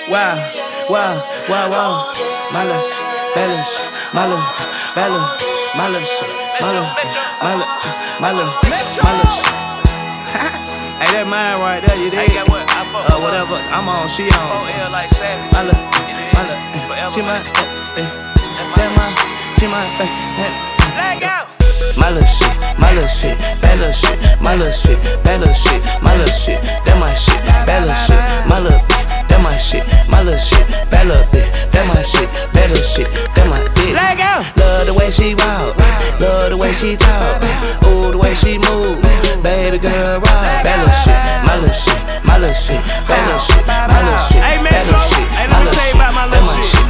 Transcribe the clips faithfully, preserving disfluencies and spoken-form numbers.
Wow, wow, wow, wow. My love, balance, my love, balance, my love, my love, my love, my love, my love. Hey, that mine right there, you dig? Uh, whatever, I'm on, she on. My love, my love, she mine, that mine, she mine, let go. My little shit, my little shit, bad little shit, my little shit, bad little shit, my little shit, that my shit, bad little shit, my little bitch, that my shit, my little shit, bad little bitch, that my shit, bad little shit, that my bitch. Love the way she walk, love the way she talk, ooh the way she move, baby girl rock. Bad little shit, my little shit, my little shit, bad little shit, my little shit, bad little shit, my little shit, that my shit.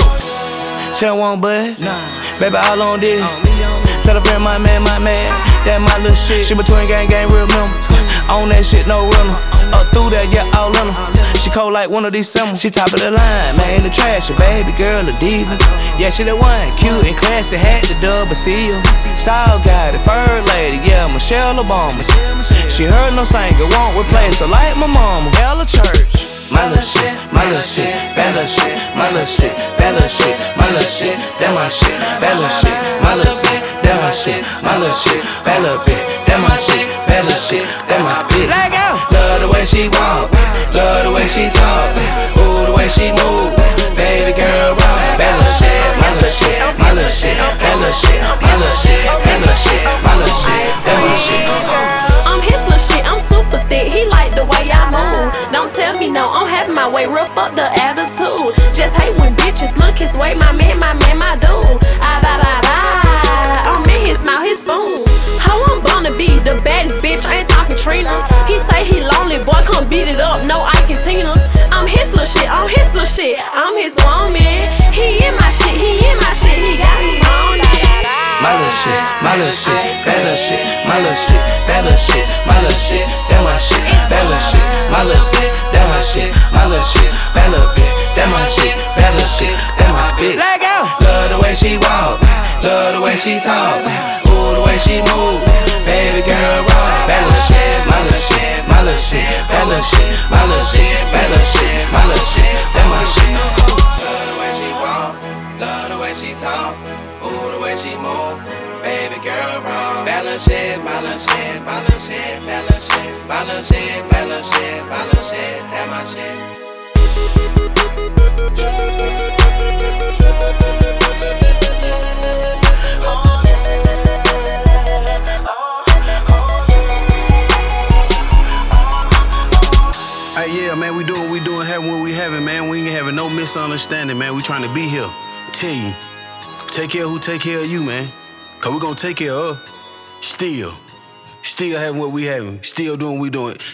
She don't want bud, baby all on this. Tell a friend, my man, my man, that my little shit. She between gang, gang, real member. On that shit, no runner. Up through that, yeah, all in her. She cold like one of these summers. She top of the line, man, the trash. A baby girl, a diva. Yeah, she the one, cute and classy. Had the double seal. Saul got it, first lady, yeah, Michelle Obama. She heard no singer, won't replace her like my mama. Hella church. My little shit, my little shit, bad little shit, my little shit, bad little shit, my little shit, that my shit, bad little shit, my little shit, that my shit, my little shit, bad little bit, that my shit, bad little shit, that my bitch. Love the way she walk, love the way she talk, ooh the way she move, baby girl rock. Bad little shit, my little shit, my little shit, bad little shit, my little shit, bad little shit, my little shit, that my shit. I'm his little shit, I'm super thick, he like the way I move. Don't tell me no, I'm having my way, rough up the attitude. Just hate when bitches look his way, my man, my man, my dude. Ah da da da, I'm in his mouth, his spoon. How I'm gonna be the baddest bitch, I ain't talking Trina. He say he lonely, boy, come beat it up, no I can Tina. I'm his little shit, I'm his little shit, I'm his woman. He in my shit, he in my shit, he got me on it. My little shit, my little shit, bad little shit, my little shit, bad little shit, my little shit, that my shit, bad little shit, my little shit, that my shit, my little shit, bad little bit, that my shit, bad little shit, that my bitch. Love the way she walk, love the way she talk, ooh the way she move, baby girl rock. Bad little shit, my little shit, my little shit, bad little shit, my little shit, bad little shit, my little shit, that my shit. Love the way she walk, love the way she talk, ooh the way she move, baby girl rock. Bad little shit, my little shit, my little shit, bad little shit, my little shit, bad little shit, my little shit, that my shit. Hey, yeah, man, we doing, we doing, having what we having, man. We ain't having no misunderstanding, man. We trying to be here. Tell you, take care of who take care of you, man. Cause we gonna take care of her. Still, still having what we having. Still doing what we doing.